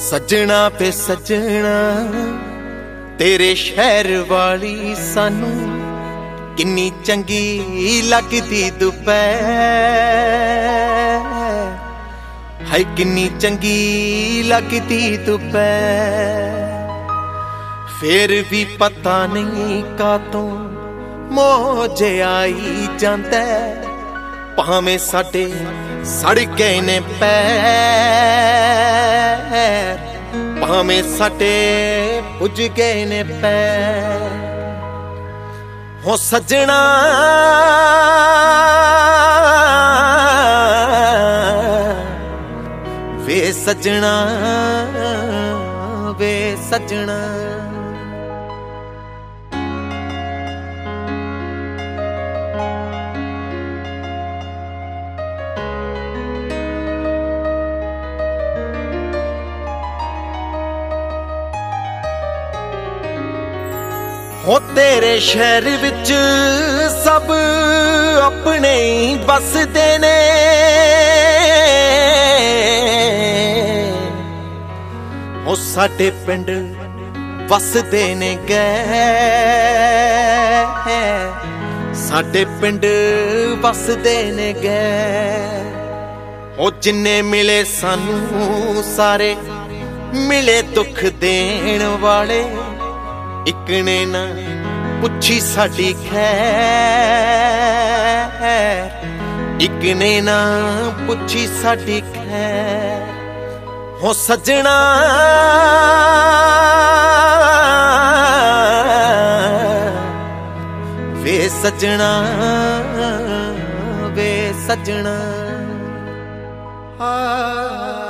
सजना पे सजना तेरे शहर वाली सानू किन्नी चंगी लगदी दुपहर, हाय किन्नी चंगी लगदी दुपहर। फिर भी पता नहीं कातों मोजे आई जांदा, भावें साडे सड़ गए ने पैर, भावें साडे पुज गए ने पैर। हो सजना वे सजना वे सजना। हो तेरे शहर विच सब अपने ही बसदे ने, हो साडे पिंड वसदे ने गए, साडे पिंड वसदे ने गए। हो जिन्ने मिले सानू सारे मिले दुख देण वाले, इक ने ना पुछी साडी खैर, इक ने ना पुछी साडी खैर। हो सजना वे सजना वे सजना।